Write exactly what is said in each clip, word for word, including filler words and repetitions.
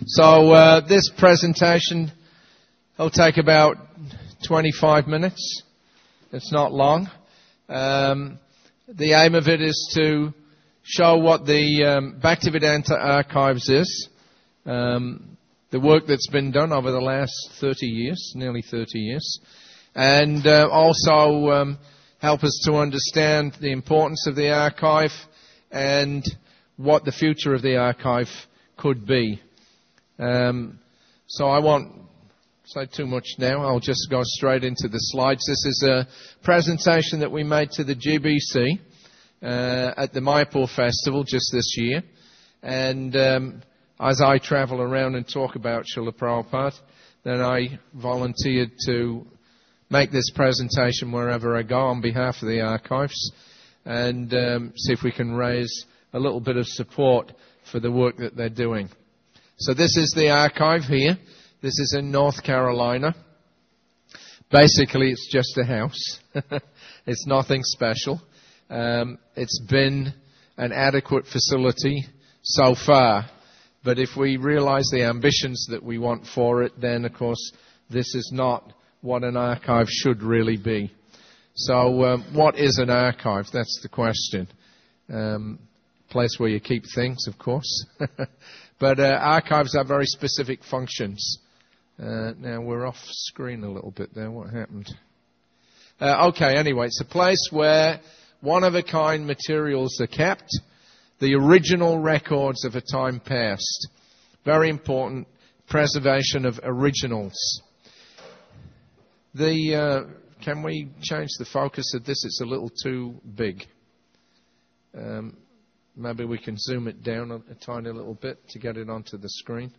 So uh, this presentation will take about twenty-five minutes. It's not long. Um, the aim of it is to show what the um, Bhaktivedanta Archives is, um, the work that's been done over the last thirty years, nearly thirty years, and uh, also um, help us to understand the importance of the archive and what the future of the archive could be. Um, so I won't say too much now. I'll just go straight into the slides. This is a presentation that we made to the G B C uh, at the Mayapur Festival just this year. And um, as I travel around and talk about Srila Prabhupada, then I volunteered to make this presentation wherever I go on behalf of the archives and um, see if we can raise a little bit of support for the work that they're doing. So this is the archive here. This is in North Carolina. Basically, it's just a house. It's nothing special. Um, it's been an adequate facility so far. But if we realize the ambitions that we want for it, then, of course, this is not what an archive should really be. So um, what is an archive? That's the question. Um, place where you keep things, of course. But uh, archives have very specific functions. Uh, now, we're off screen a little bit there. What happened? Uh, okay, anyway, it's a place where one-of-a-kind materials are kept, the original records of a time past. Very important, preservation of originals. The uh, can we change the focus of this? It's a little too big. Um, maybe we can zoom it down a, a tiny little bit to get it onto the screen.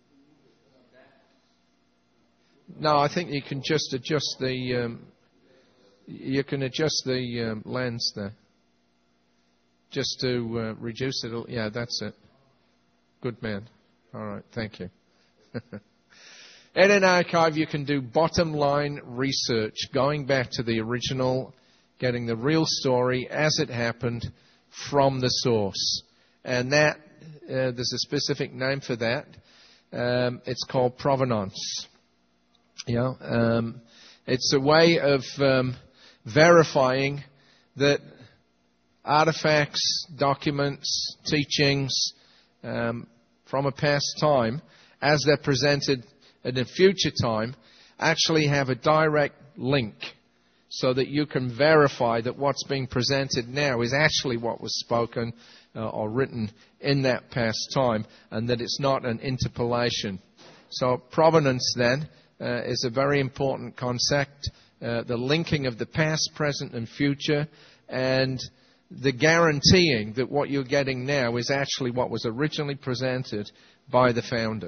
No, I think you can just adjust the um, you can adjust the um, lens there, just to uh, reduce it. Yeah, that's it. Good man. All right, thank you. In an archive, you can do bottom-line research, going back to the original, getting the real story as it happened from the source. And that, uh, there's a specific name for that. Um, it's called provenance. You know, um, it's a way of um, verifying that artifacts, documents, teachings um, from a past time, as they're presented in a future time, actually have a direct link so that you can verify that what's being presented now is actually what was spoken uh, or written in that past time, and that it's not an interpolation. So provenance then uh, is a very important concept, uh, the linking of the past, present and future, and the guaranteeing that what you're getting now is actually what was originally presented by the founder.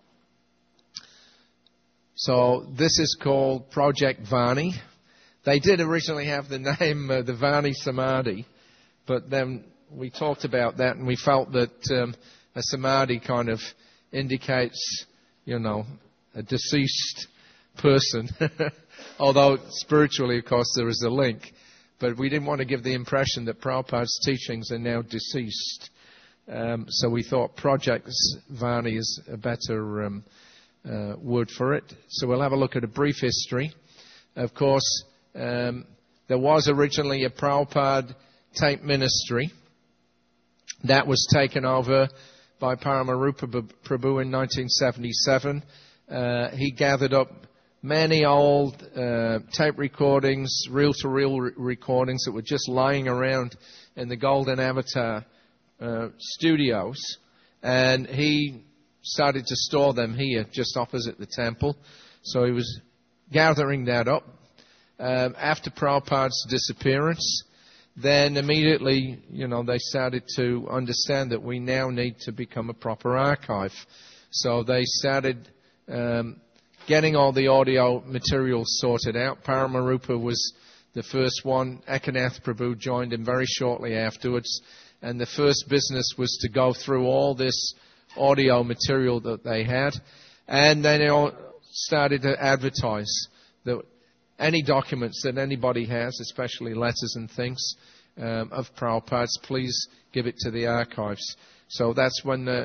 So this is called Project Vani. They did originally have the name uh, the Vani Samadhi, but then we talked about that and we felt that um, a Samadhi kind of indicates, you know, a deceased person. Although spiritually, of course, there is a link. But we didn't want to give the impression that Prabhupada's teachings are now deceased. Um, so we thought Project Vani is a better um, uh, word for it. So we'll have a look at a brief history. Of course, um, there was originally a Prabhupada tape ministry. That was taken over by Paramarupa Prabhu in nineteen seventy-seven. Uh, he gathered up many old uh, tape recordings, reel-to-reel re- recordings that were just lying around in the Golden Avatar uh, studios. And he started to store them here, just opposite the temple. So he was gathering that up. Um, after Prabhupada's disappearance, then immediately, you know, they started to understand that we now need to become a proper archive. So they started um, getting all the audio materials sorted out. Paramarupa was the first one. Ekanath Prabhu joined him very shortly afterwards. And the first business was to go through all this audio material that they had. And then they all started to advertise that any documents that anybody has, especially letters and things um, of Prabhupada's, please give it to the archives. So that's when the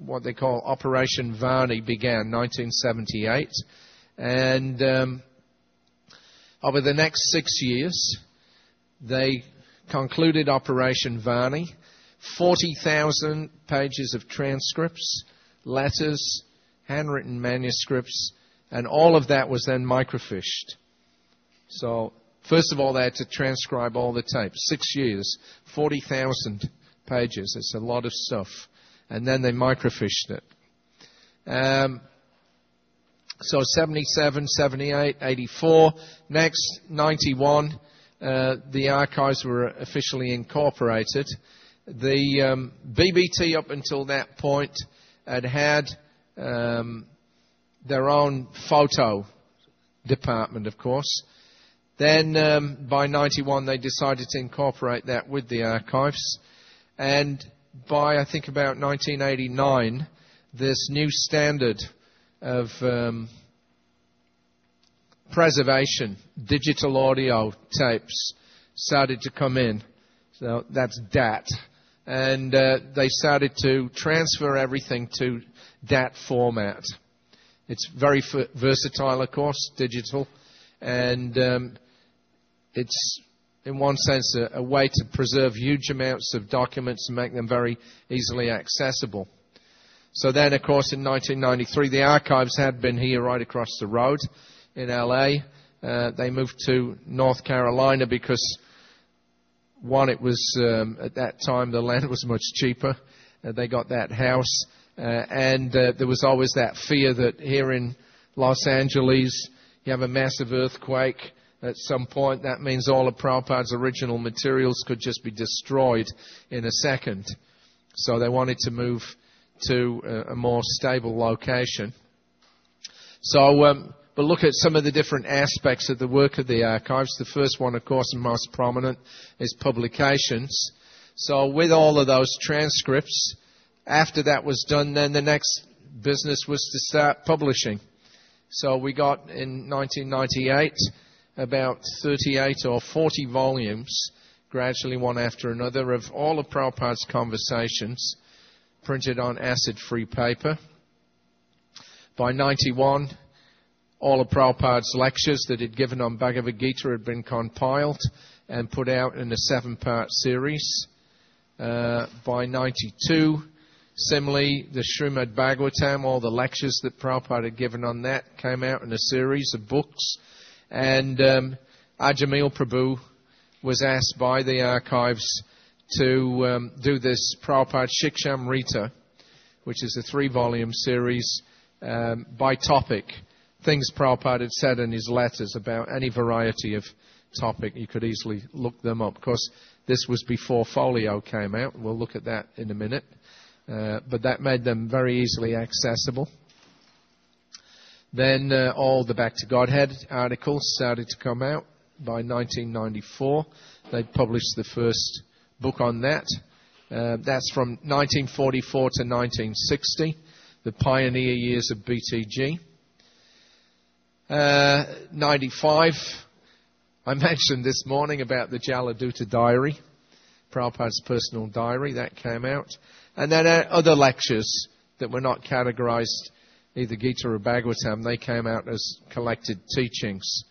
what they call Operation Varney began, nineteen seventy-eight. And um, over the next six years, they concluded Operation Varney. forty thousand pages of transcripts, letters, handwritten manuscripts, and all of that was then microfished. So, first of all, they had to transcribe all the tapes. Six years, forty thousand pages. It's a lot of stuff. And then they microfished it. Um, so, seventy-seven, seventy-eight, eighty-four. Next, ninety-one, uh, the archives were officially incorporated. The um, B B T up until that point had had um, their own photo department, of course. Then um, by ninety-one they decided to incorporate that with the archives. And by I think about nineteen eighty-nine, this new standard of um, preservation, digital audio tapes, started to come in. So that's D A T. And uh, they started to transfer everything to D A T format. It's very f- versatile, of course, digital. And um, it's, in one sense, a, a way to preserve huge amounts of documents and make them very easily accessible. So then, of course, in nineteen ninety-three, the archives had been here right across the road in L A. Uh, they moved to North Carolina because, one, it was, um, at that time, the land was much cheaper. Uh, they got that house. Uh, and uh, there was always that fear that here in Los Angeles, you have a massive earthquake at some point. That means all of Prabhupada's original materials could just be destroyed in a second. So they wanted to move to a, a more stable location. So, um, but look at some of the different aspects of the work of the archives. The first one, of course, and most prominent, is publications. So with all of those transcripts, after that was done, then the next business was to start publishing. So we got in nineteen ninety-eight about thirty-eight or forty volumes, gradually one after another, of all of Prabhupada's conversations printed on acid-free paper. By ninety-one, all of Prabhupada's lectures that he'd given on Bhagavad Gita had been compiled and put out in a seven-part series. Uh, by ninety-two, similarly, the Srimad Bhagavatam, all the lectures that Prabhupada had given on that, came out in a series of books. And um, Ajamil Prabhu was asked by the archives to um, do this Prabhupada Shikshamrita, which is a three-volume series um, by topic. Things Prabhupada had said in his letters about any variety of topic. You could easily look them up. Of course, this was before Folio came out. We'll look at that in a minute. Uh, but that made them very easily accessible. Then uh, all the Back to Godhead articles started to come out. By nineteen ninety-four, they published the first book on that. Uh, that's from nineteen forty-four to nineteen sixty, the pioneer years of B T G. Uh, ninety-five, I mentioned this morning about the Jaladuta diary, Prabhupada's personal diary, that came out. And then uh, other lectures that were not categorized, either Gita or Bhagavatam, they came out as collected teachings.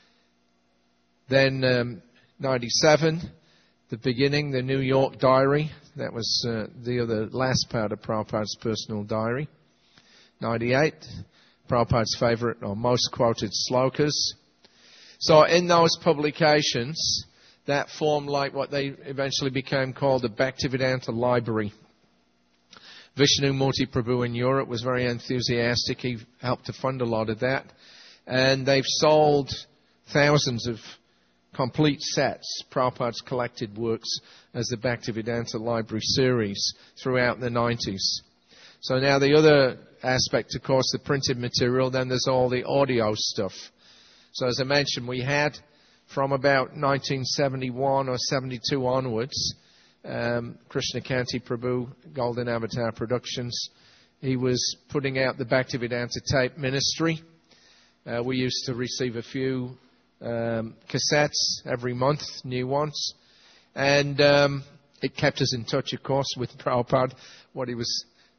Then um, ninety-seven, the beginning, the New York diary, that was uh, the other last part of Prabhupada's personal diary. ninety-eight, Prabhupada's favorite or most quoted slokas. So in those publications, that formed like what they eventually became called the Bhaktivedanta Library. Vishnu Murti Prabhu in Europe was very enthusiastic. He helped to fund a lot of that. And they've sold thousands of complete sets, Prabhupada's collected works, as the Bhaktivedanta Library series throughout the nineties. So now the other aspect, of course, the printed material, then there's all the audio stuff. So as I mentioned, we had from about nineteen seventy-one or seventy-two onwards, um, Krishnakanti Prabhu, Golden Avatar Productions, he was putting out the Bhaktivedanta tape ministry. Uh, we used to receive a few um, cassettes every month, new ones. And um, it kept us in touch, of course, with Prabhupada, what he was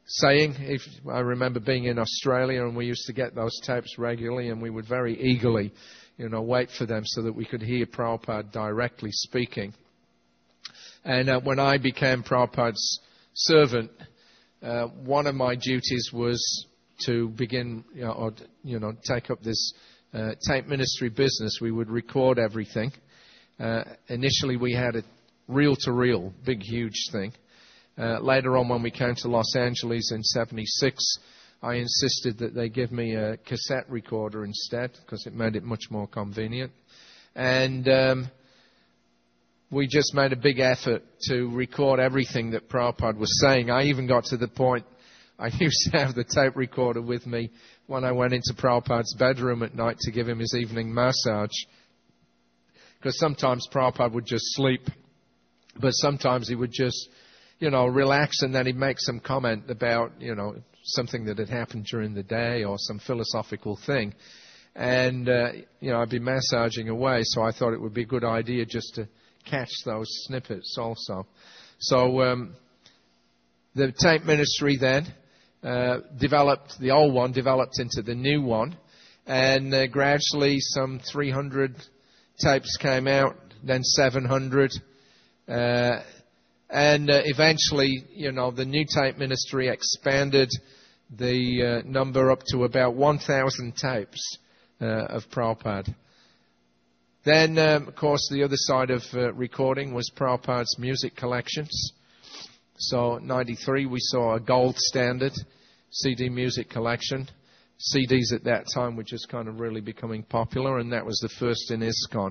saying. If I remember being in Australia, and we used to get those tapes regularly, and we would very eagerly, you know, wait for them so that we could hear Prabhupada directly speaking. And uh, when I became Prabhupada's servant, uh, one of my duties was to begin, you know, or, you know take up this uh, tape ministry business. We would record everything. Uh, initially, we had a reel-to-reel, big, huge thing. Uh, later on, when we came to Los Angeles in seventy-six, I insisted that they give me a cassette recorder instead because it made it much more convenient. And um, we just made a big effort to record everything that Prabhupada was saying. I even got to the point I used to have the tape recorder with me when I went into Prabhupada's bedroom at night to give him his evening massage. Because sometimes Prabhupada would just sleep, but sometimes he would just, you know, relax, and then he'd make some comment about, you know, something that had happened during the day or some philosophical thing. And, uh, you know, I'd be massaging away, so I thought it would be a good idea just to catch those snippets also. So um, the tape ministry then uh, developed, the old one developed into the new one, and uh, gradually some three hundred tapes came out, then seven hundred, uh, and uh, eventually, you know, the new tape ministry expanded the uh, number up to about one thousand tapes uh, of Prabhupada. Then, um, of course, the other side of uh, recording was Prabhupada's music collections. So, in ninety-three, we saw a gold standard C D music collection. C Ds at that time were just kind of really becoming popular, and that was the first in ISKCON.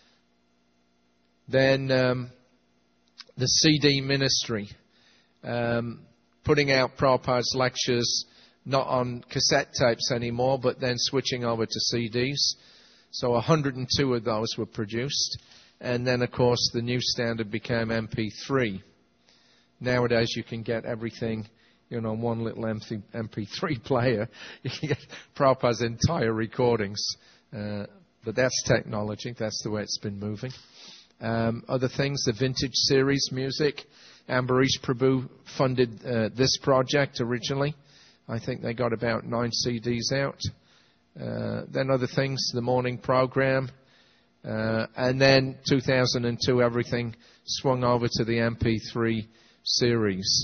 Then um, the C D ministry, um, putting out Prabhupada's lectures not on cassette tapes anymore, but then switching over to C Ds. So one hundred two of those were produced. And then, of course, the new standard became M P three. Nowadays, you can get everything, you know, on one little M P three player. You can get Prabhupada's entire recordings. Uh, but that's technology. That's the way it's been moving. Um, other things, the vintage series music. Ambarish Prabhu funded uh, this project originally. I think they got about nine C Ds out. Uh, then other things, the morning program. Uh, and then two thousand two, everything swung over to the M P three series.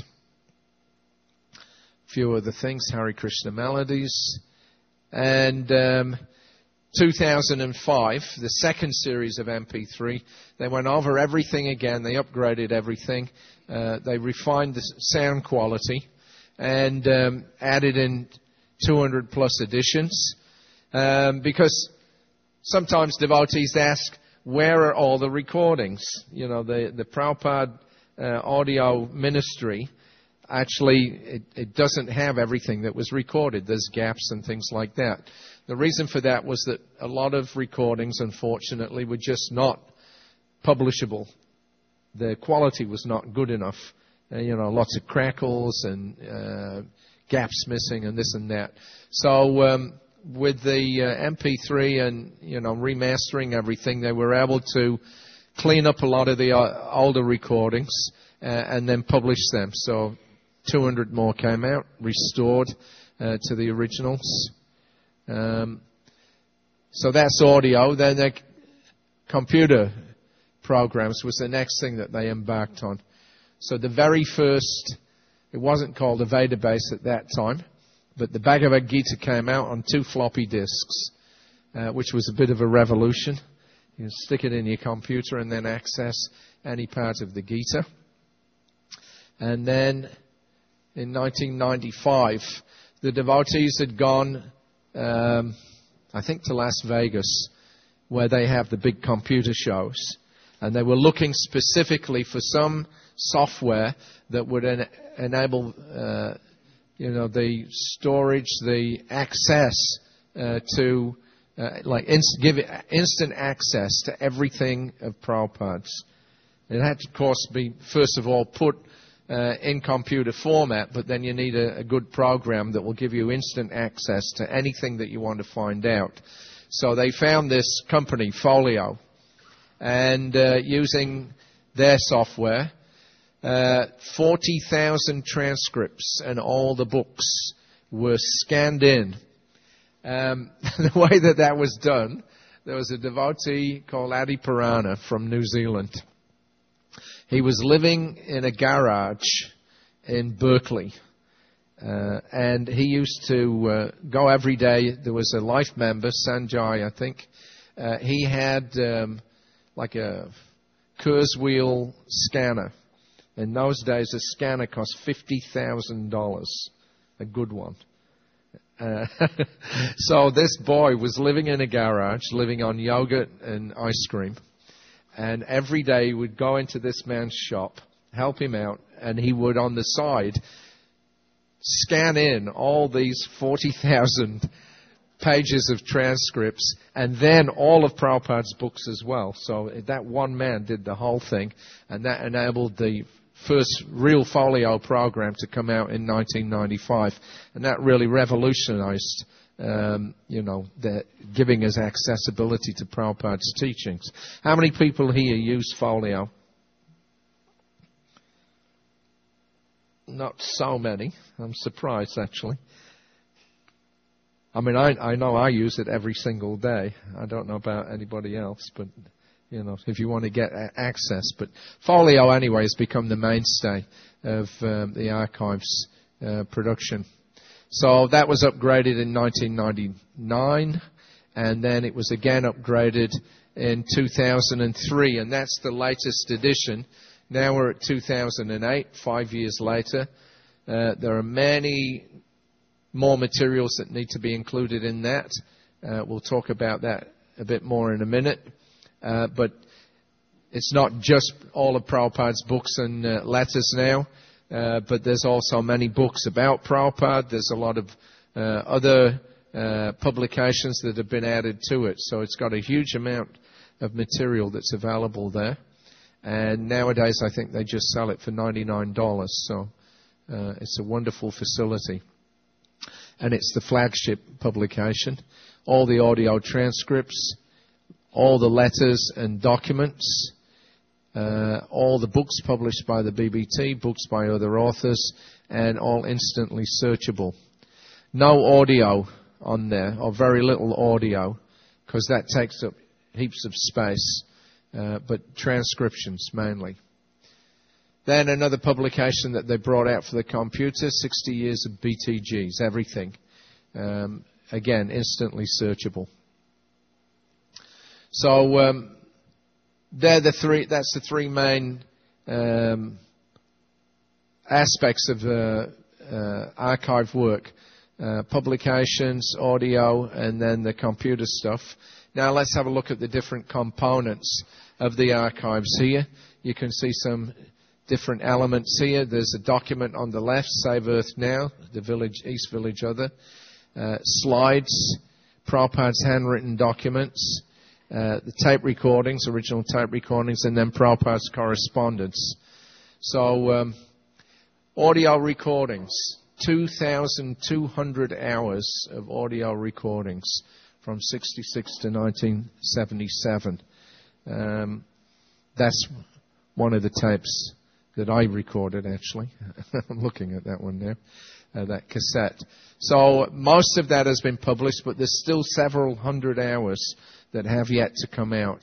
A few other things, Hare Krishna Melodies. And um, two thousand five, the second series of M P three, they went over everything again. They upgraded everything. Uh, they refined the sound quality and um, added in two hundred plus additions. Um, because sometimes devotees ask, where are all the recordings? You know, the, the Prabhupada uh, audio ministry, actually, it, it doesn't have everything that was recorded. There's gaps and things like that. The reason for that was that a lot of recordings, unfortunately, were just not publishable. The quality was not good enough. Uh, you know, lots of crackles and uh, gaps missing and this and that. So um, with the uh, M P three and, you know, remastering everything, they were able to clean up a lot of the uh, older recordings uh, and then publish them. So two hundred more came out, restored uh, to the originals. Um, so that's audio. Then the computer programs was the next thing that they embarked on. So the very first, it wasn't called a Vedabase at that time, but the Bhagavad Gita came out on two floppy disks, uh, which was a bit of a revolution. You stick it in your computer and then access any part of the Gita. And then in nineteen ninety-five, the devotees had gone, um, I think, to Las Vegas, where they have the big computer shows. And they were looking specifically for some software that would en- enable, uh, you know, the storage, the access uh, to, uh, like, inst- give it instant access to everything of Prabhupada's. It had to, of course, be, first of all, put uh, in computer format, but then you need a, a good program that will give you instant access to anything that you want to find out. So they found this company, Folio, and uh, using their software, uh, forty thousand transcripts and all the books were scanned in. Um, the way that that was done, there was a devotee called Adi Purana from New Zealand. He was living in a garage in Berkeley. Uh, and he used to uh, go every day. There was a life member, Sanjay, I think. Uh, he had um, like a Kurzweil scanner. In those days, a scanner cost fifty thousand dollars, a good one. Uh, so this boy was living in a garage, living on yogurt and ice cream. And every day he would go into this man's shop, help him out, and he would on the side scan in all these forty thousand pages of transcripts and then all of Prabhupada's books as well. So that one man did the whole thing, and that enabled the first real folio program to come out in nineteen ninety-five, and that really revolutionized, um, you know, the giving us accessibility to Prabhupada's teachings. How many people here use folio? Not so many. I'm surprised, actually. I mean, I, I know I use it every single day. I don't know about anybody else, but you know, if you want to get access. But folio, anyway, has become the mainstay of um, the archives uh, production. So that was upgraded in nineteen ninety-nine, and then it was again upgraded in two thousand three, and that's the latest edition. Now we're at two thousand eight, five years later. Uh, there are many more materials that need to be included in that. Uh, we'll talk about that a bit more in a minute. Uh, but it's not just all of Prabhupada's books and uh, letters now, uh, but there's also many books about Prabhupada. There's a lot of uh, other uh, publications that have been added to it. So it's got a huge amount of material that's available there. And nowadays I think they just sell it for ninety-nine dollars. So uh, it's a wonderful facility. And it's the flagship publication. All the audio transcripts, all the letters and documents, uh, all the books published by the B B T, books by other authors, and all instantly searchable. No audio on there, or very little audio, because that takes up heaps of space, uh, but transcriptions mainly. Then another publication that they brought out for the computer, sixty years of B T Gs, everything. Um, again, instantly searchable. So um, they're the three. That's the three main um, aspects of uh, uh, archive work: uh, publications, audio, and then the computer stuff. Now let's have a look at the different components of the archives here. You can see some different elements here. There's a document on the left, Save Earth Now, the village, East Village Other. Uh, slides, Prabhupada's handwritten documents, uh, the tape recordings, original tape recordings, and then Prabhupada's correspondence. So, um, audio recordings, two thousand two hundred hours of audio recordings from sixty-six to nineteen seventy-seven. Um, that's one of the tapes that I recorded, actually. I'm looking at that one there, uh, that cassette. So most of that has been published, but there's still several hundred hours that have yet to come out.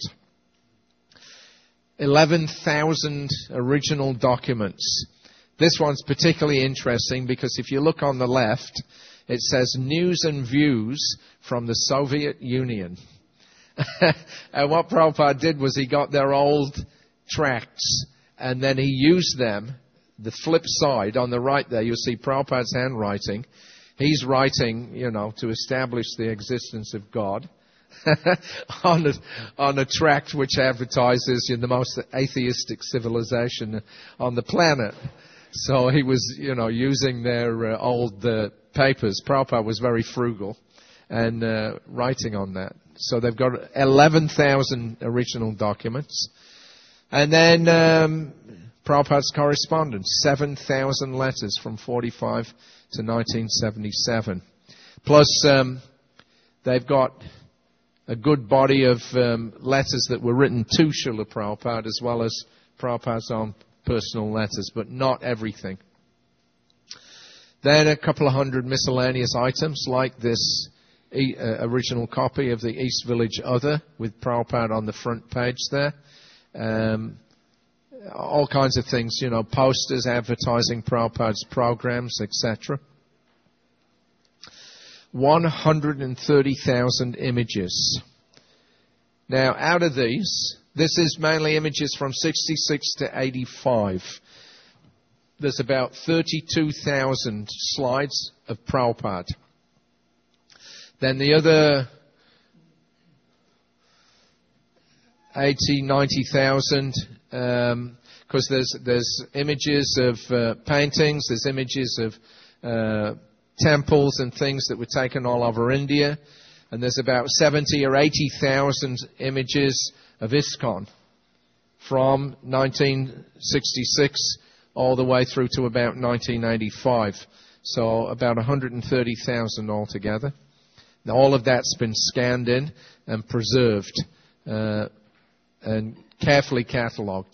eleven thousand original documents. This one's particularly interesting because if you look on the left, it says News and Views from the Soviet Union. And what Prabhupada did was he got their old tracts and then he used them. The flip side, on the right there, you'll see Prabhupada's handwriting. He's writing, you know, to establish the existence of God on, a, on a tract which advertises you know, the most atheistic civilization on the planet. So he was, you know, using their uh, old uh, papers. Prabhupada was very frugal and uh, writing on that. So they've got eleven thousand original documents. And then um, Prabhupada's correspondence, seven thousand letters from forty-five to nineteen seventy-seven. Plus, um, they've got a good body of um, letters that were written to Srila Prabhupada as well as Prabhupada's own personal letters, but not everything. Then a couple of hundred miscellaneous items, like this e- uh, original copy of the East Village Other with Prabhupada on the front page there. Um, all kinds of things, you know, posters advertising Prabhupada's programs, et cetera. one hundred thirty thousand images. Now, out of these, this is mainly images from sixty-six to eighty-five. There's about thirty-two thousand slides of Prabhupada. Then the other eighty, ninety thousand, um, because there's there's images of uh, paintings, there's images of uh, temples and things that were taken all over India, and there's about seventy or eighty thousand images of ISKCON from nineteen sixty-six all the way through to about nineteen eighty-five. So about one hundred thirty thousand altogether. Now, all of that's been scanned in and preserved uh, and carefully catalogued.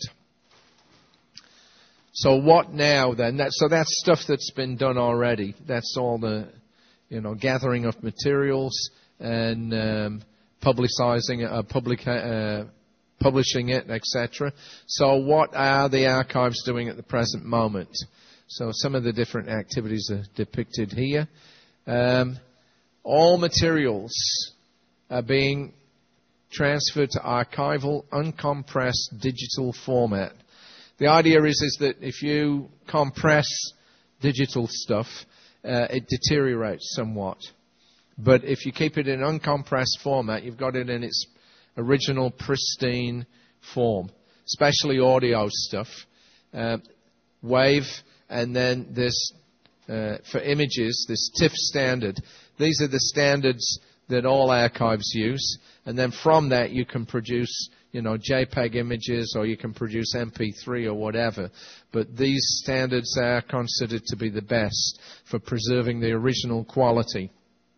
So what now then? That, so that's stuff that's been done already. That's all the, you know, gathering of materials and um, publicizing, uh, public, uh, publishing it, et cetera. So what are the archives doing at the present moment? So some of the different activities are depicted here. Um, all materials are being transferred to archival, uncompressed digital format. The idea is, is that if you compress digital stuff, uh, it deteriorates somewhat. But if you keep it in uncompressed format, you've got it in its original pristine form, especially audio stuff, uh, wave, and then this, uh, for images, this TIFF standard. These are the standards that all archives use, and then from that you can produce, you know, JPEG images, or you can produce M P three or whatever. But these standards are considered to be the best for preserving the original quality.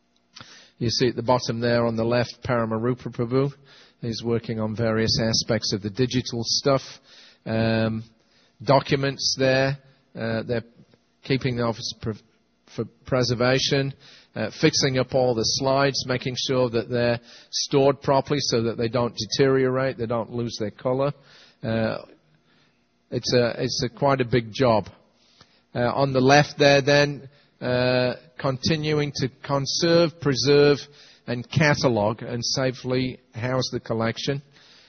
You see at the bottom there on the left, Paramarupa Prabhu. He's working on various aspects of the digital stuff. Um, documents there, uh, they're keeping those pre- for preservation. Uh, fixing up all the slides, making sure that they're stored properly so that they don't deteriorate, they don't lose their color. Uh, it's a it's a quite a big job. Uh, on the left there, then, uh, continuing to conserve, preserve, and catalog and safely house the collection.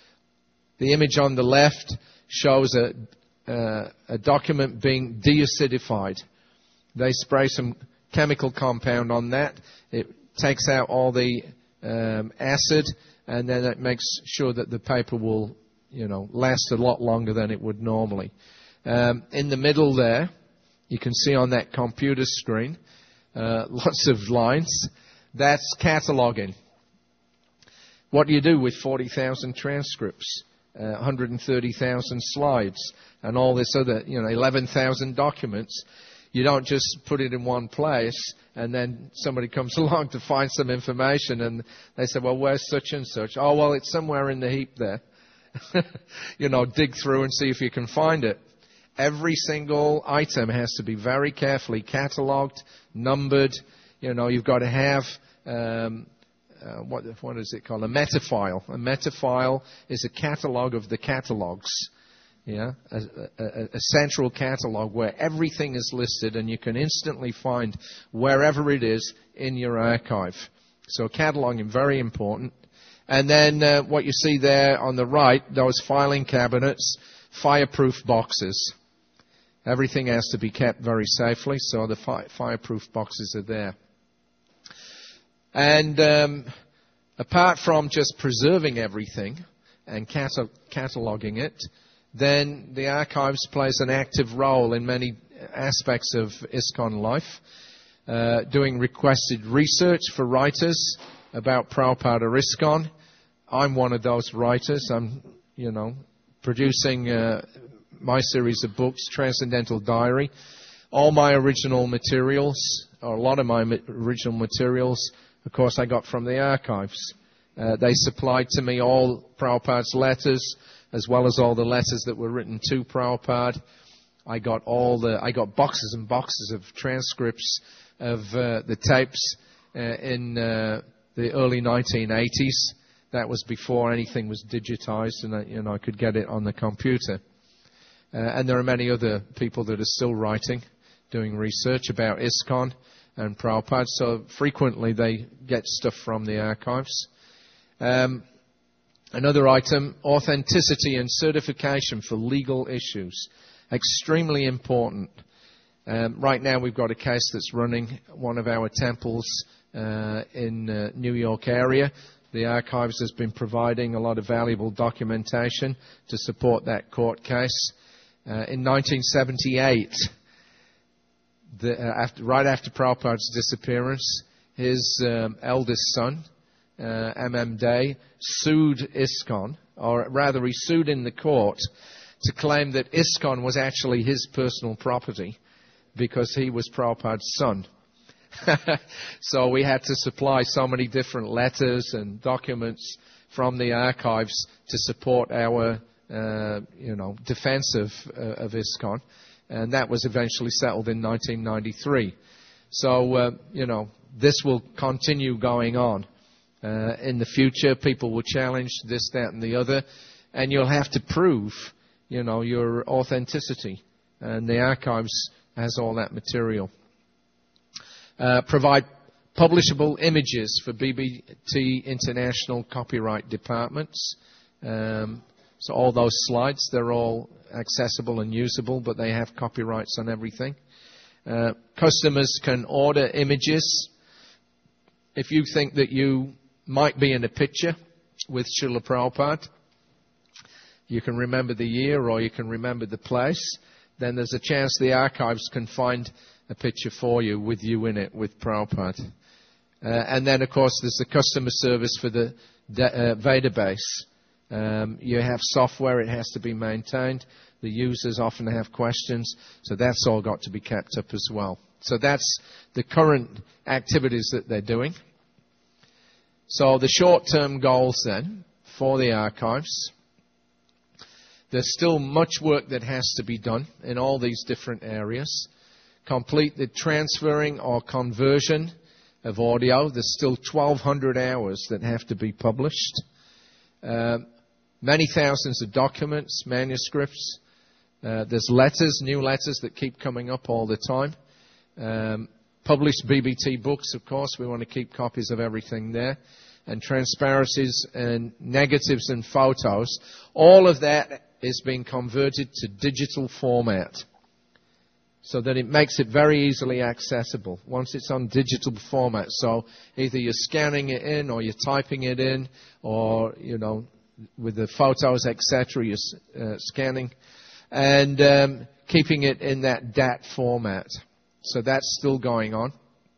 The image on the left shows a uh, a document being deacidified. They spray some chemical compound on that. It takes out all the um, acid, and then it makes sure that the paper will, you know, last a lot longer than it would normally. Um, in the middle there, you can see on that computer screen uh, lots of lines. That's cataloging. What do you do with forty thousand transcripts, uh, one hundred thirty thousand slides, and all this other, you know, eleven thousand documents? You don't just put it in one place and then somebody comes along to find some information and they say, well, where's such and such? Oh, well, it's somewhere in the heap there. You know, dig through and see if you can find it. Every single item has to be very carefully catalogued, numbered. You know, you've got to have, um, uh, what, what is it called? A metafile. A metafile is a catalogue of the catalogues. Yeah, a, a, a central catalog where everything is listed and you can instantly find wherever it is in your archive. So cataloging, very important. And then uh, what you see there on the right, those filing cabinets, fireproof boxes. Everything has to be kept very safely, so the fi- fireproof boxes are there. And um, apart from just preserving everything and cata- cataloging it, then the archives plays an active role in many aspects of ISKCON life, uh, doing requested research for writers about Prabhupada ISKCON. I'm one of those writers. I'm, you know, producing uh, my series of books, Transcendental Diary. All my original materials, or a lot of my original materials, of course, I got from the archives. Uh, they supplied to me all Prabhupada's letters, as well as all the letters that were written to Prabhupada. I got all the, I got boxes and boxes of transcripts of uh, the tapes uh, in uh, the early nineteen eighties. That was before anything was digitized, and I, you know, I could get it on the computer. Uh, and there are many other people that are still writing, doing research about ISKCON and Prabhupada. So frequently they get stuff from the archives. Um, another item, authenticity and certification for legal issues. Extremely important. Um, right now we've got a case that's running one of our temples uh, in uh, New York area. The archives has been providing a lot of valuable documentation to support that court case. Uh, in nineteen seventy-eight, the, uh, after, right after Prabhupada's disappearance, his um, eldest son, uh, M M Day, sued ISKCON, or rather he sued in the court to claim that ISKCON was actually his personal property because he was Prabhupada's son. So we had to supply so many different letters and documents from the archives to support our, uh, you know, defense of, uh, of ISKCON. And that was eventually settled in nineteen ninety-three. So, uh, you know, this will continue going on. Uh, in the future, people will challenge this, that, and the other. And you'll have to prove, you know, your authenticity. And the archives has all that material. Uh, provide publishable images for B B T International copyright departments. Um, so all those slides, they're all accessible and usable, but they have copyrights on everything. Uh, customers can order images. If you think that you might be in a picture with Srila Prabhupada, you can remember the year or you can remember the place, then there's a chance the archives can find a picture for you with you in it with Prabhupada. Uh, and then, of course, there's the customer service for the uh, database. Um, you have software, it has to be maintained. The users often have questions, so that's all got to be kept up as well. So that's the current activities that they're doing. So the short-term goals then for the archives. There's still much work that has to be done in all these different areas. Complete the transferring or conversion of audio. There's still twelve hundred hours that have to be published. Uh, many thousands of documents, manuscripts. Uh, there's letters, new letters that keep coming up all the time. Um, published B B T books, of course. We want to keep copies of everything there. And transparencies and negatives and photos. All of that is being converted to digital format, so that it makes it very easily accessible once it's on digital format. So either you're scanning it in or you're typing it in, or, you know, with the photos, et cetera, you're uh, scanning and um, keeping it in that D A T format. So that's still going on.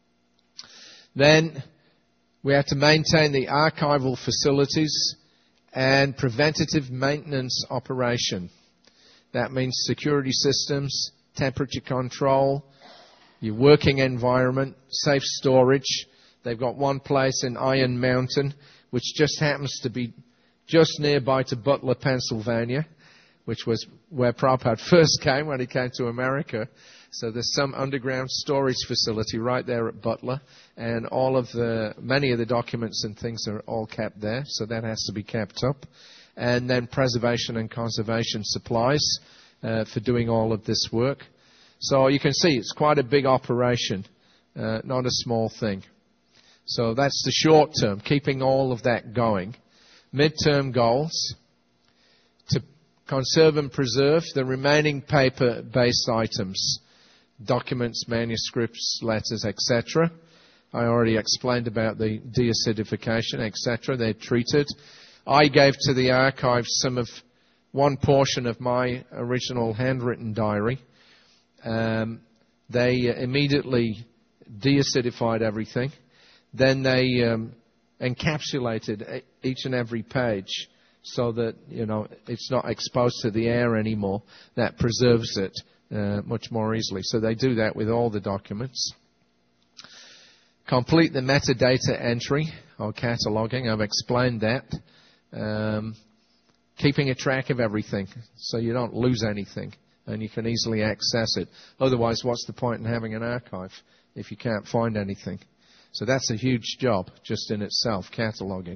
Then we have to maintain the archival facilities and preventative maintenance operation. That means security systems, temperature control, your working environment, safe storage. They've got one place in Iron Mountain, which just happens to be just nearby to Butler, Pennsylvania, which was where Prabhupada first came when he came to America. So there's some underground storage facility right there at Butler, and all of the, many of the documents and things are all kept there, so that has to be kept up. And then preservation and conservation supplies Uh, for doing all of this work. So you can see it's quite a big operation, uh, not a small thing. So that's the short term, keeping all of that going. Mid-term goals, to conserve and preserve the remaining paper-based items, documents, manuscripts, letters, et cetera. I already explained about the deacidification, et cetera. They're treated. I gave to the archives some of one portion of my original handwritten diary. Um, they uh, immediately deacidified everything. Then they um, encapsulated each and every page so that, you know, it's not exposed to the air anymore. That preserves it uh, much more easily. So they do that with all the documents. Complete the metadata entry or cataloging. I've explained that. Um, keeping a track of everything so you don't lose anything and you can easily access it. Otherwise, what's the point in having an archive if you can't find anything? So that's a huge job just in itself, cataloging.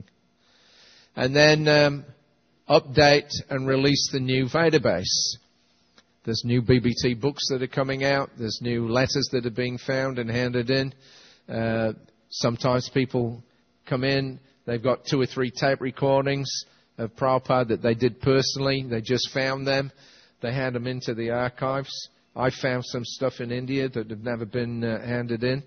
And then um, update and release the new database. There's new B B T books that are coming out. There's new letters that are being found and handed in. Uh, sometimes people come in, they've got two or three tape recordings of Prabhupada that they did personally. They just found them. They hand them into the archives. I found some stuff in India that have never been uh, handed in.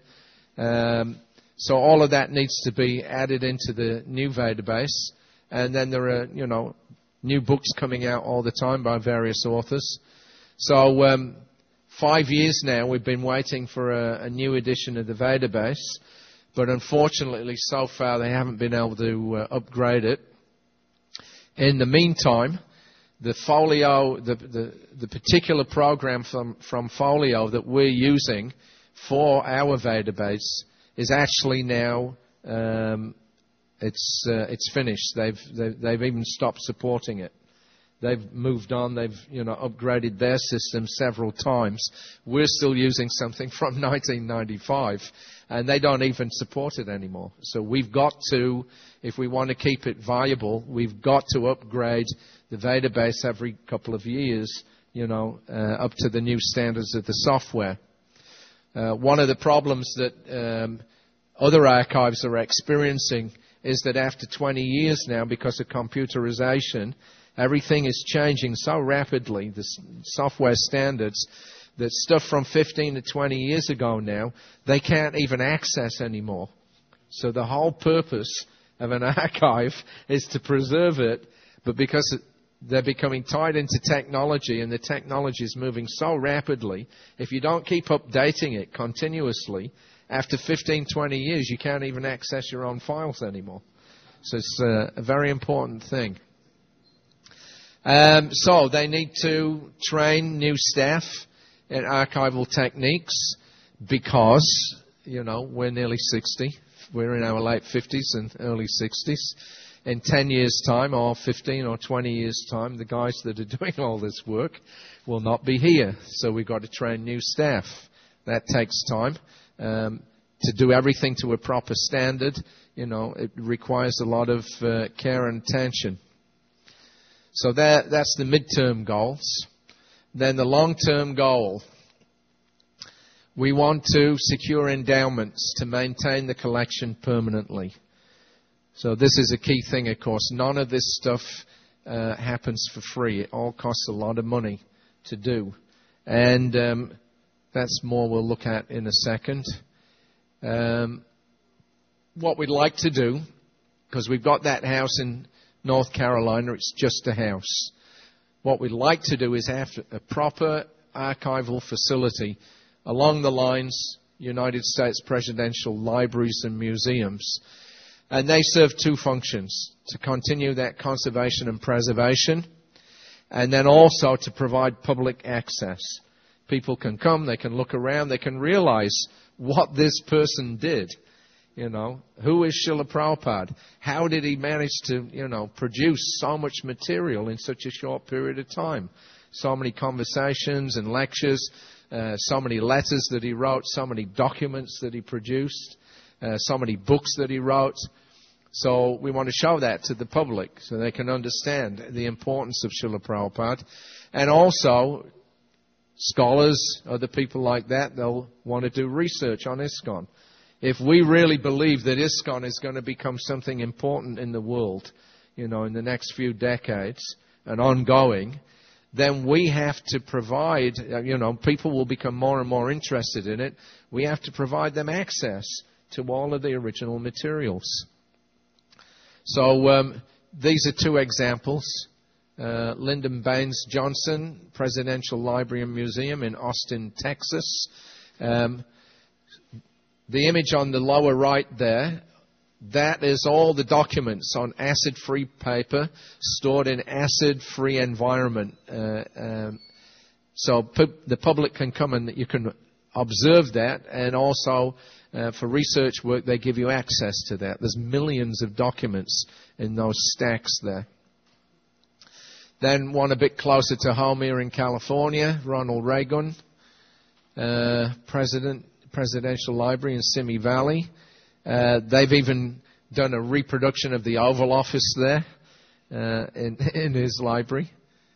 Um, so all of that needs to be added into the new database. And then there are, you know, new books coming out all the time by various authors. So um, five years now we've been waiting for a, a new edition of the database, but unfortunately so far they haven't been able to uh, upgrade it. In the meantime, the Folio, the, the, the particular program from, from Folio that we're using for our database is actually now um, it's uh, it's finished. They've, they've they've even stopped supporting it. They've moved on. They've, you know, upgraded their system several times. We're still using something from nineteen ninety-five, and they don't even support it anymore. So we've got to, if we want to keep it viable, we've got to upgrade the database every couple of years, you know, uh, up to the new standards of the software. Uh, one of the problems that um, other archives are experiencing is that after twenty years now, because of computerization, everything is changing so rapidly, the software standards, that stuff from fifteen to twenty years ago now, they can't even access anymore. So the whole purpose of an archive is to preserve it, but because they're becoming tied into technology and the technology is moving so rapidly, if you don't keep updating it continuously, after fifteen, twenty years, you can't even access your own files anymore. So it's uh, a very important thing. Um, so they need to train new staff in archival techniques because, you know, we're nearly sixty. We're in our late fifties and early sixties. In ten years' time or fifteen or twenty years' time, the guys that are doing all this work will not be here. So we've got to train new staff. That takes time. Um, to do everything to a proper standard, you know, it requires a lot of uh, care and attention. So that, that's the midterm goals. Then the long-term goal. We want to secure endowments to maintain the collection permanently. So this is a key thing, of course. None of this stuff uh, happens for free. It all costs a lot of money to do. And um, that's more we'll look at in a second. Um, what we'd like to do, because we've got that house in North Carolina, it's just a house. What we'd like to do is have a proper archival facility along the lines United States Presidential Libraries and Museums. And they serve two functions: to continue that conservation and preservation, and then also to provide public access. People can come, they can look around, they can realize what this person did. You know, who is Srila Prabhupada? How did he manage to, you know, produce so much material in such a short period of time? So many conversations and lectures, uh, so many letters that he wrote, so many documents that he produced, uh, so many books that he wrote. So we want to show that to the public so they can understand the importance of Srila Prabhupada. And also, scholars, other people like that, they'll want to do research on ISKCON. If we really believe that ISKCON is going to become something important in the world, you know, in the next few decades and ongoing, then we have to provide, you know, people will become more and more interested in it. We have to provide them access to all of the original materials. So um, these are two examples. Uh, Lyndon Baines Johnson, Presidential Library and Museum in Austin, Texas. Um, the image on the lower right there, that is all the documents on acid-free paper stored in acid-free environment. Uh, um, so pu- the public can come and you can observe that, and also uh, for research work they give you access to that. There's millions of documents in those stacks there. Then one a bit closer to home here in California, Ronald Reagan, uh, President, Presidential Library in Simi Valley. Uh, they've even done a reproduction of the Oval Office there uh, in, in his library.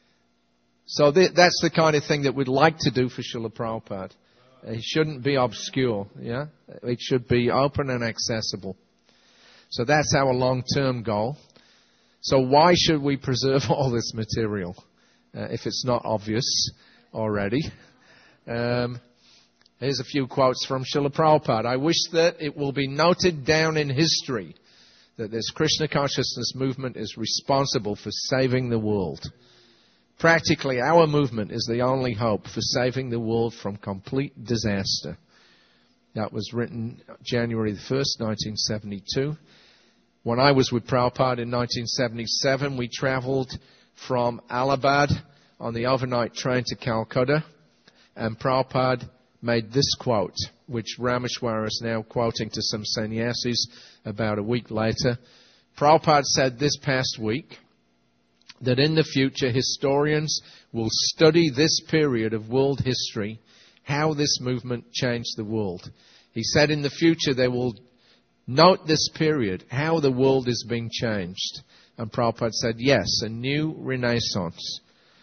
So th- that's the kind of thing that we'd like to do for Srila Prabhupada. It shouldn't be obscure, yeah? It should be open and accessible. So that's our long-term goal. So why should we preserve all this material uh, if it's not obvious already? Um, here's a few quotes from Srila Prabhupada. I wish that it will be noted down in history that this Krishna consciousness movement is responsible for saving the world. Practically, our movement is the only hope for saving the world from complete disaster. That was written January the first, nineteen seventy-two. When I was with Prabhupada in nineteen seventy-seven, we traveled from Allahabad on the overnight train to Calcutta, and Prabhupada made this quote, which Rameshwara is now quoting to some sannyasis about a week later. Prabhupada said this past week that in the future historians will study this period of world history, how this movement changed the world. He said in the future they will note this period, how the world is being changed. And Prabhupada said, yes, a new renaissance.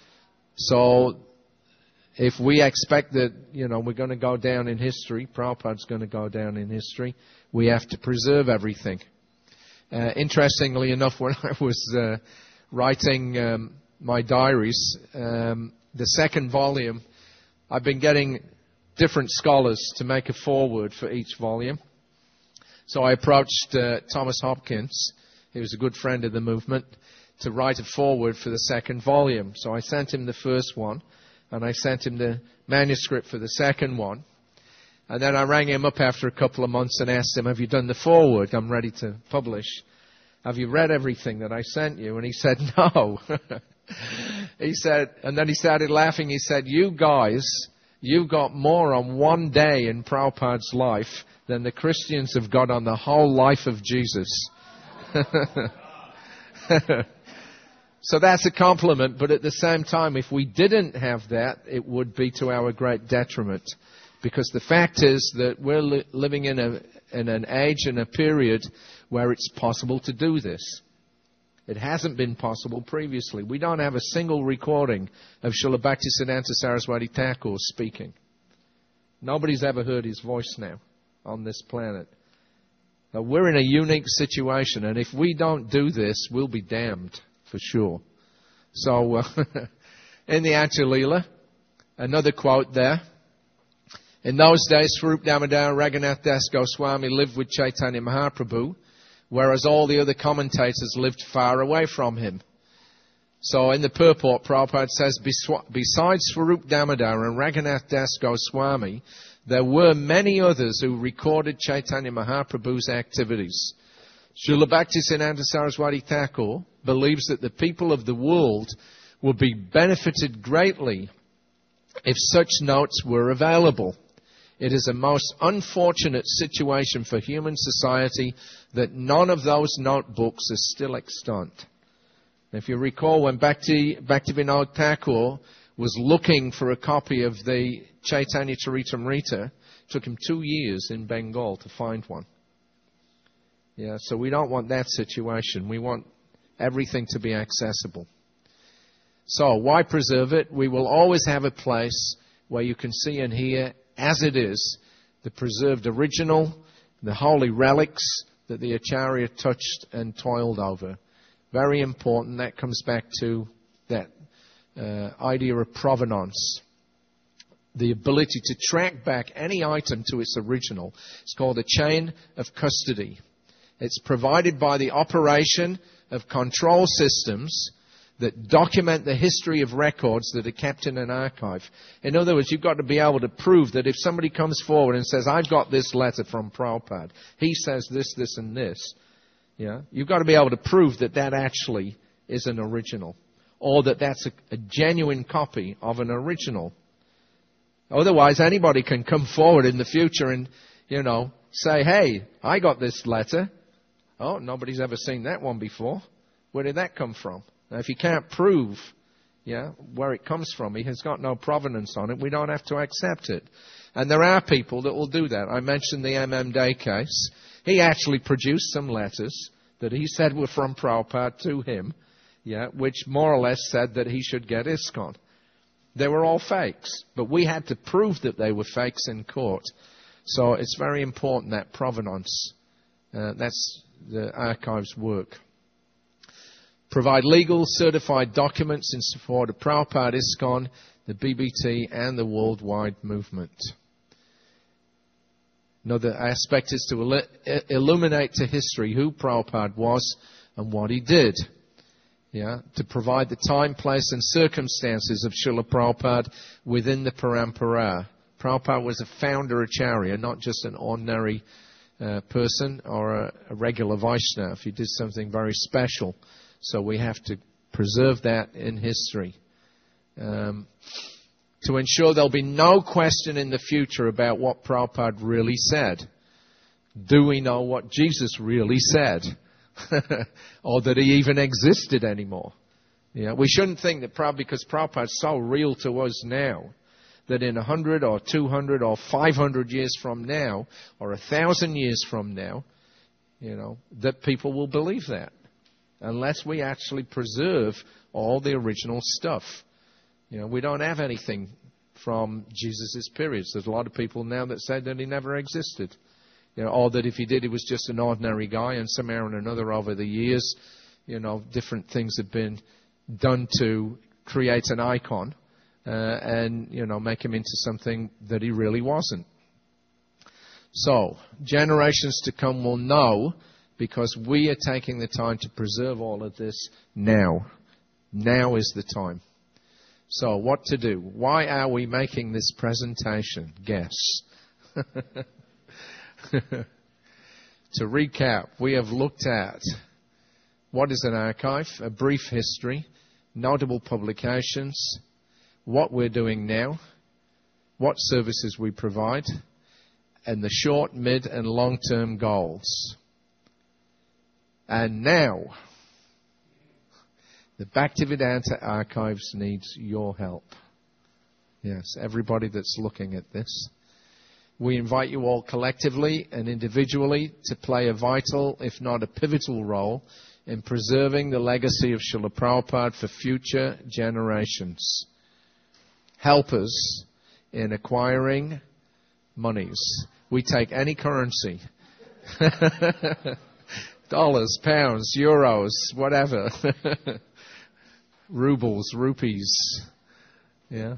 So if we expect that, you know, we're going to go down in history, Prabhupada's going to go down in history, we have to preserve everything. Uh, interestingly enough, when I was uh, writing um, my diaries, um, the second volume, I've been getting different scholars to make a foreword for each volume. So I approached uh, Thomas Hopkins, he was a good friend of the movement, to write a foreword for the second volume. So I sent him the first one, and I sent him the manuscript for the second one. And then I rang him up after a couple of months and asked him, have you done the foreword? I'm ready to publish. Have you read everything that I sent you? And he said, no. He said, and then he started laughing. He said, you guys, you got more on one day in Prabhupada's life than the Christians have got on the whole life of Jesus. So that's a compliment, but at the same time, if we didn't have that, it would be to our great detriment. Because the fact is that we're li- living in, a, in an age and a period where it's possible to do this. It hasn't been possible previously. We don't have a single recording of Srila Bhaktisiddhanta Saraswati Thakur speaking. Nobody's ever heard his voice now on this planet. Now, we're in a unique situation, and if we don't do this, we'll be damned, for sure. So, uh, in the Anjalila, another quote there. In those days, Swarup Damodar Raghunath Das Goswami lived with Chaitanya Mahaprabhu, whereas all the other commentators lived far away from him. So in the purport, Prabhupada says, besides Swarup Damodar and Raghunath Das Goswami, there were many others who recorded Chaitanya Mahaprabhu's activities. Srila Bhaktisiddhanta Saraswati Thakur believes that the people of the world would be benefited greatly if such notes were available. It is a most unfortunate situation for human society that none of those notebooks is still extant. If you recall, when Bhakti, Bhaktivinoda Thakur was looking for a copy of the Chaitanya Charitamrita, it took him two years in Bengal to find one. Yeah, so we don't want that situation. We want everything to be accessible. So why preserve it? We will always have a place where you can see and hear, as it is, the preserved original, the holy relics that the Acharya touched and toiled over. Very important. That comes back to that uh, idea of provenance. The ability to track back any item to its original. It's called a chain of custody. It's provided by the operation of control systems that document the history of records that are kept in an archive. In other words, you've got to be able to prove that if somebody comes forward and says, I've got this letter from Prabhupada, he says this, this, and this, yeah, you've got to be able to prove that that actually is an original, or that that's a, a genuine copy of an original. Otherwise, anybody can come forward in the future and, you know, say, hey, I got this letter. Oh, nobody's ever seen that one before. Where did that come from? Now, if you can't prove yeah, where it comes from. He has got no provenance on it. We don't have to accept it. And there are people that will do that. I mentioned the M M Day case. He actually produced some letters that he said were from Prabhupada to him, yeah, which more or less said that he should get ISKCON. They were all fakes, but we had to prove that they were fakes in court. So it's very important, that provenance. Uh, that's the archives' work. Provide legal certified documents in support of Prabhupada, ISKCON, the B B T, and the worldwide movement. Another aspect is to il- illuminate to history who Prabhupada was and what he did. Yeah, to provide the time, place, and circumstances of Srila Prabhupada within the Parampara. Prabhupada was a founder acharya, not just an ordinary uh, person or a, a regular Vaishnava. He did something very special. So we have to preserve that in history. Um, to ensure there'll be no question in the future about what Prabhupada really said. Do we know what Jesus really said? Or that he even existed anymore? Yeah, we shouldn't think that Prabhupada, because Prabhupada is so real to us now, that in a hundred or two hundred or five hundred years from now, or a thousand years from now, you know, that people will believe that. Unless we actually preserve all the original stuff. You know, we don't have anything from Jesus' periods. There's a lot of people now that say that he never existed. You know, or that if he did, he was just an ordinary guy, and somehow or another over the years, you know, different things have been done to create an icon uh, and, you know, make him into something that he really wasn't. So, generations to come will know, because we are taking the time to preserve all of this now. Now is the time. So, what to do? Why are we making this presentation? Guess. To recap, we have looked at what is an archive, a brief history, notable publications, what we're doing now, what services we provide, and the short, mid, and long-term goals. And now, the Bhaktivedanta Archives needs your help. Yes, everybody that's looking at this. We invite you all collectively and individually to play a vital, if not a pivotal role in preserving the legacy of Srila Prabhupada for future generations. Help us in acquiring monies. We take any currency. Dollars, pounds, euros, whatever. Rubles, rupees. Yeah.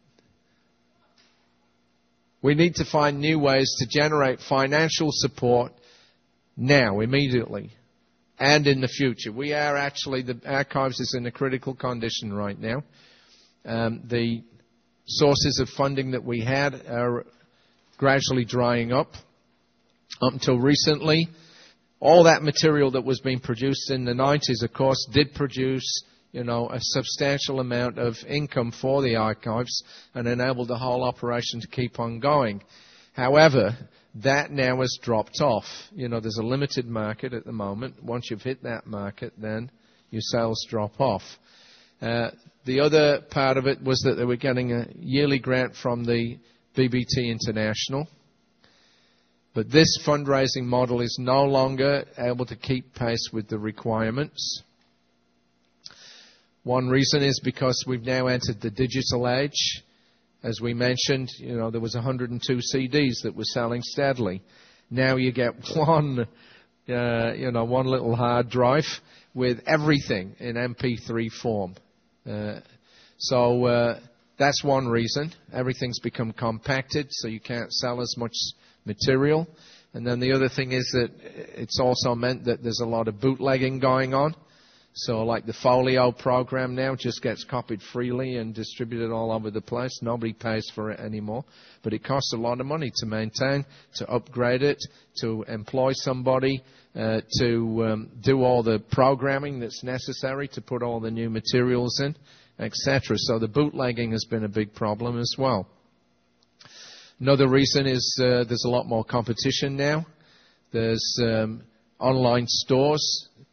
We need to find new ways to generate financial support now, immediately, and in the future. We are actually, the archives is in a critical condition right now. Um, the sources of funding that we had are gradually drying up. Up until recently, all that material that was being produced in the nineties, of course, did produce, you know, a substantial amount of income for the archives and enabled the whole operation to keep on going. However, that now has dropped off. You know, there's a limited market at the moment. Once you've hit that market, then your sales drop off. Uh, the other part of it was that they were getting a yearly grant from the B B T International. But this fundraising model is no longer able to keep pace with the requirements. One reason is because we've now entered the digital age. As we mentioned, you know, there was one hundred two C Ds that were selling steadily. Now you get one, uh, you know, one little hard drive with everything in M P three form. Uh, so uh, that's one reason. Everything's become compacted, so you can't sell as much material. And then the other thing is that it's also meant that there's a lot of bootlegging going on. So like the Folio program now just gets copied freely and distributed all over the place. Nobody pays for it anymore. But it costs a lot of money to maintain, to upgrade it, to employ somebody, uh, to um, do all the programming that's necessary to put all the new materials in, et cetera. So the bootlegging has been a big problem as well. Another reason is uh, there's a lot more competition now. There's um, online stores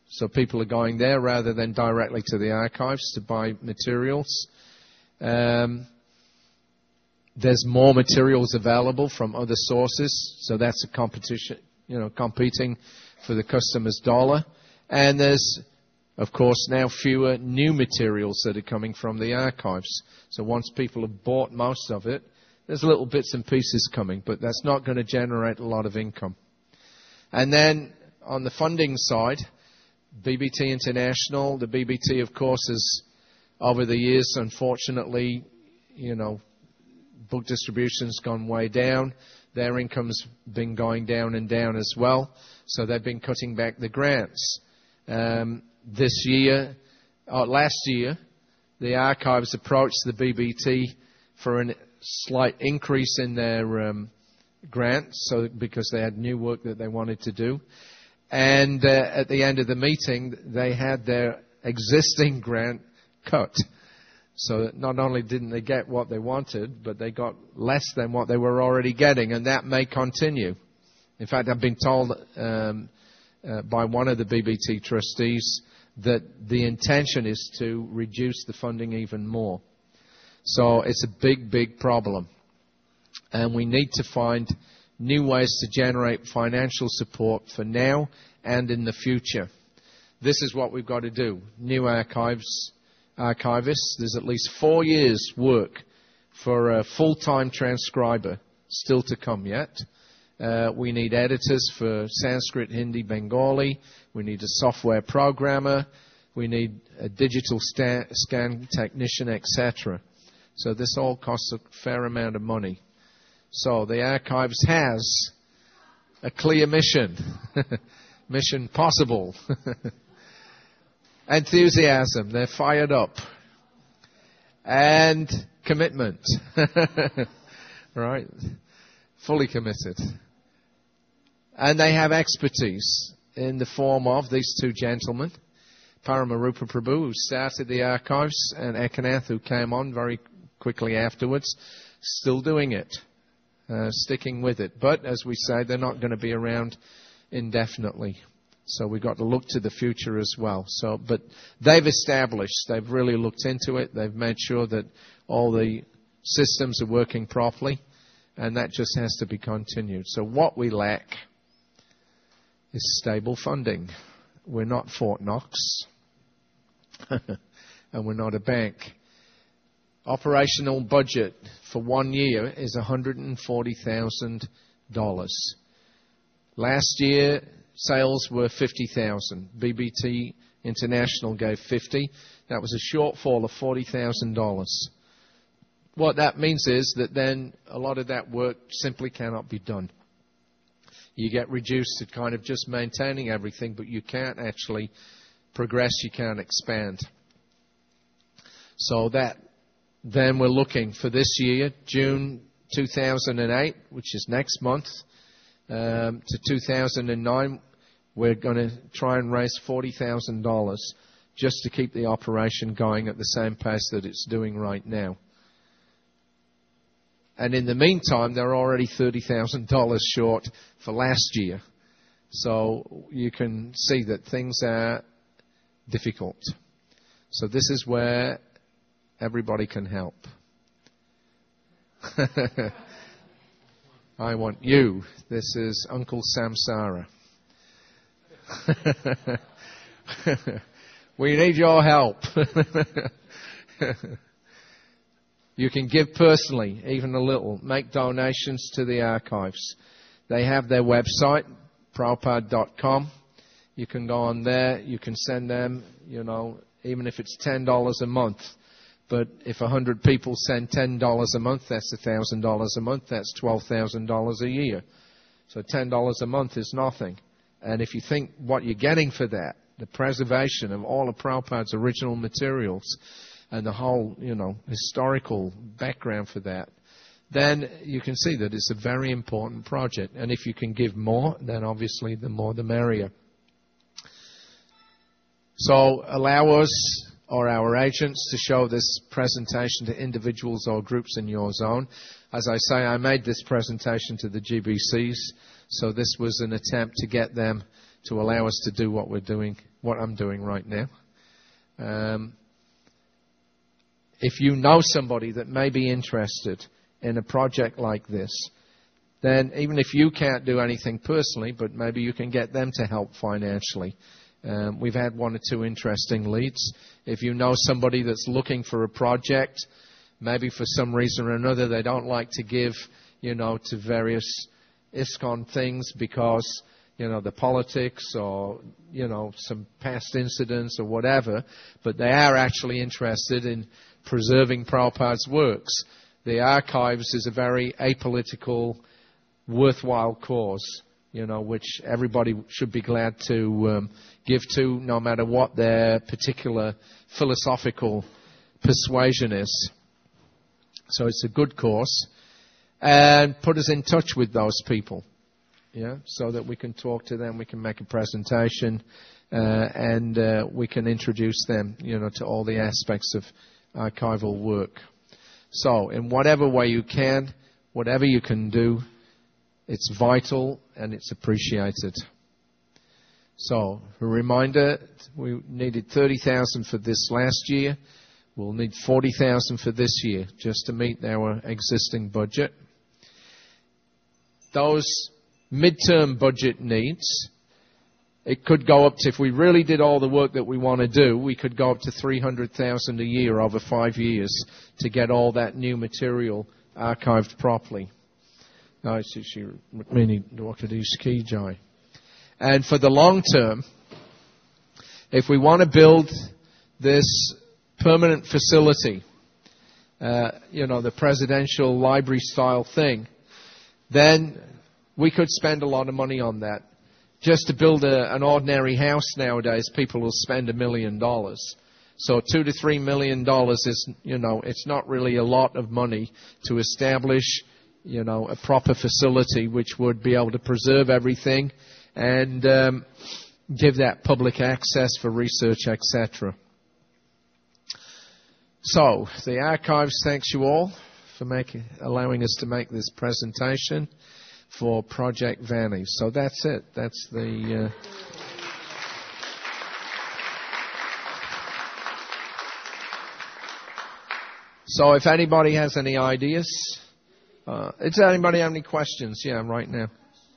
So people are going there rather than directly to the archives to buy materials. Um, there's more materials available from other sources, so that's a competition, you know, competing for the customer's dollar. And there's, of course, now fewer new materials that are coming from the archives. So once people have bought most of it, there's little bits and pieces coming, but that's not going to generate a lot of income. And then on the funding side, B B T International, the B B T, of course, has over the years, unfortunately, you know, book distribution's gone way down. Their income's been going down and down as well. So they've been cutting back the grants. Um, this year, or last year, the archives approached the B B T for a slight increase in their um, grant, so because they had new work that they wanted to do. And uh, at the end of the meeting, they had their existing grant cut. So not only didn't they get what they wanted, but they got less than what they were already getting, and that may continue. In fact, I've been told um, uh, by one of the B B T trustees that the intention is to reduce the funding even more. So it's a big, big problem. And we need to find new ways to generate financial support for now and in the future. This is what we've got to do. New archives, archivists, there's at least four years' work for a full-time transcriber still to come yet. Uh, we need editors for Sanskrit, Hindi, Bengali. We need a software programmer. We need a digital sta- scan technician, et cetera. So this all costs a fair amount of money. So the archives has a clear mission. Mission possible. Enthusiasm. They're fired up. And commitment. Right? Fully committed. And they have expertise in the form of these two gentlemen, Paramarupa Prabhu, who started the archives, and Ekanath, who came on very quickly afterwards, still doing it, uh, sticking with it. But, as we say, they're not going to be around indefinitely. So we've got to look to the future as well. So, but they've established, they've really looked into it, they've made sure that all the systems are working properly, and that just has to be continued. So what we lack is stable funding. We're not Fort Knox, and we're not a bank. Operational budget for one year is one hundred forty thousand dollars. Last year, sales were fifty thousand dollars. B B T International gave fifty. That was a shortfall of forty thousand dollars. What that means is that then a lot of that work simply cannot be done. You get reduced to kind of just maintaining everything, but you can't actually progress, you can't expand. So that, then we're looking for this year, June two thousand eight, which is next month, um, to two thousand nine, we're going to try and raise forty thousand dollars just to keep the operation going at the same pace that it's doing right now. And in the meantime, they're already thirty thousand dollars short for last year. So you can see that things are difficult. So this is where everybody can help. I want you. This is Uncle Samsara. We need your help. You can give personally, even a little. Make donations to the archives. They have their website, Prabhupada dot com. You can go on there. You can send them, you know, even if it's ten dollars a month. But if one hundred people send ten dollars a month, that's one thousand dollars a month. That's twelve thousand dollars a year. So ten dollars a month is nothing. And if you think what you're getting for that, the preservation of all of Prabhupada's original materials, and the whole, you know, historical background for that, then you can see that it's a very important project. And if you can give more, then obviously the more the merrier. So allow us or our agents to show this presentation to individuals or groups in your zone. As I say, I made this presentation to the G B Cs, so this was an attempt to get them to allow us to do what we're doing, what I'm doing right now. Um, if you know somebody that may be interested in a project like this, then even if you can't do anything personally, but maybe you can get them to help financially. Um, we've had one or two interesting leads. If you know somebody that's looking for a project, maybe for some reason or another they don't like to give, you know, to various ISKCON things because, you know, the politics or, you know, some past incidents or whatever, but they are actually interested in preserving Prabhupada's works. The archives is a very apolitical, worthwhile cause, you know, which everybody should be glad to um, give to, no matter what their particular philosophical persuasion is. So it's a good cause. And put us in touch with those people, yeah, so that we can talk to them, we can make a presentation, uh, and uh, we can introduce them, you know, to all the aspects of archival work. So, in whatever way you can, whatever you can do, it's vital and it's appreciated. So, a reminder, we needed thirty thousand for this last year. We'll need forty thousand for this year just to meet our existing budget. Those midterm budget needs, it could go up to, if we really did all the work that we want to do, we could go up to three hundred thousand a year over five years to get all that new material archived properly. And for the long term, if we want to build this permanent facility, uh, you know, the presidential library style thing, then we could spend a lot of money on that. Just to build a, an ordinary house nowadays, people will spend a million dollars. So two to three million dollars is, you know, it's not really a lot of money to establish, you know, a proper facility which would be able to preserve everything and um, give that public access for research, et cetera. So, the archives thanks you all for making, allowing us to make this presentation for Project Vani. So that's it. That's the... Uh so if anybody has any ideas... Uh, does anybody have any questions? Yeah, right now.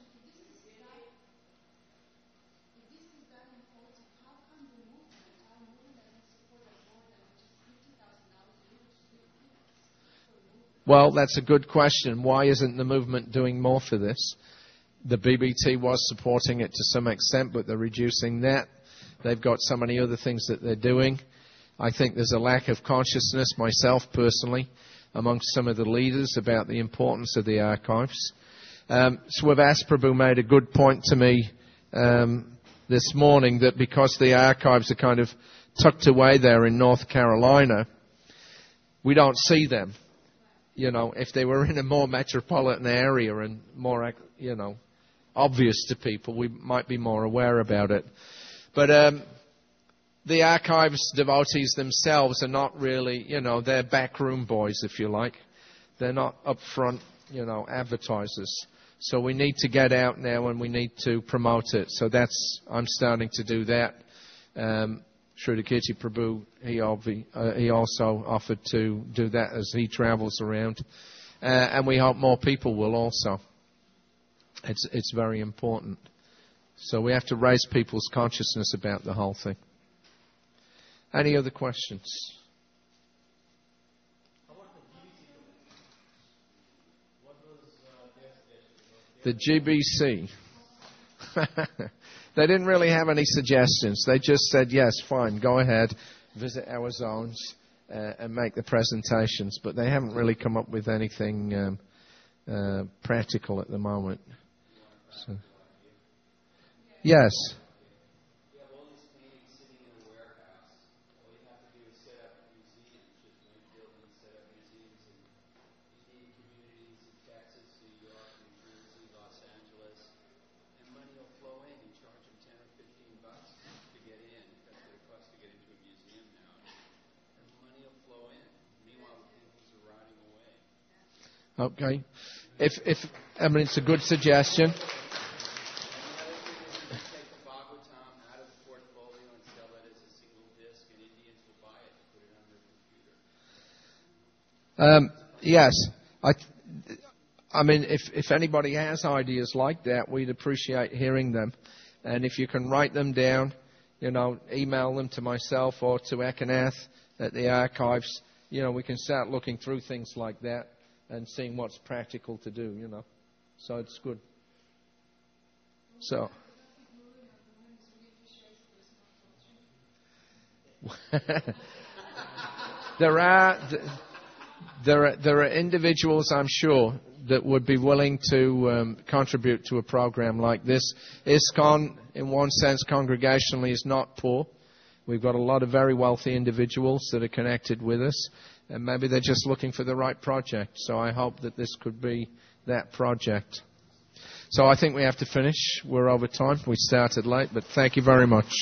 Well, that's a good question. Why isn't the movement doing more for this? The B B T was supporting it to some extent, but they're reducing that. They've got so many other things that they're doing. I think there's a lack of consciousness, myself personally, amongst some of the leaders about the importance of the archives. Um, Swavas Prabhu made a good point to me um, this morning that because the archives are kind of tucked away there in North Carolina, we don't see them. You know, if they were in a more metropolitan area and more, you know, obvious to people, we might be more aware about it. But um, the archives devotees themselves are not really, you know, they're backroom boys, if you like. They're not up front, you know, advertisers. So we need to get out now and we need to promote it. So that's, I'm starting to do that. Um, Sridharkirti Prabhu, he, obvi, uh, he also offered to do that as he travels around. Uh, and we hope more people will also. It's, it's very important. So we have to raise people's consciousness about the whole thing. Any other questions? The G B C. They didn't really have any suggestions. They just said, yes, fine, go ahead, visit our zones uh, and make the presentations. But they haven't really come up with anything um, uh, practical at the moment. So. Yes. Okay. If, if, I mean, it's a good suggestion. Um, yes, I. I mean, if if anybody has ideas like that, we'd appreciate hearing them. And if you can write them down, you know, email them to myself or to Ekanath at the archives. You know, we can start looking through things like that and seeing what's practical to do. You know, so it's good. So. there are there are there are individuals, I'm sure, that would be willing to um, contribute to a program like this. ISKCON, in one sense, congregationally, is not poor. We've got a lot of very wealthy individuals that are connected with us, and maybe they're just looking for the right project. So I hope that this could be that project. So I think we have to finish. We're over time. We started late, but thank you very much.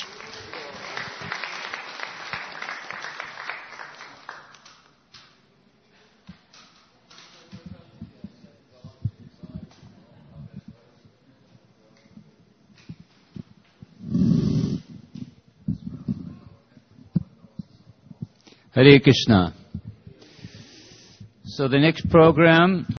Hare Krishna. So the next program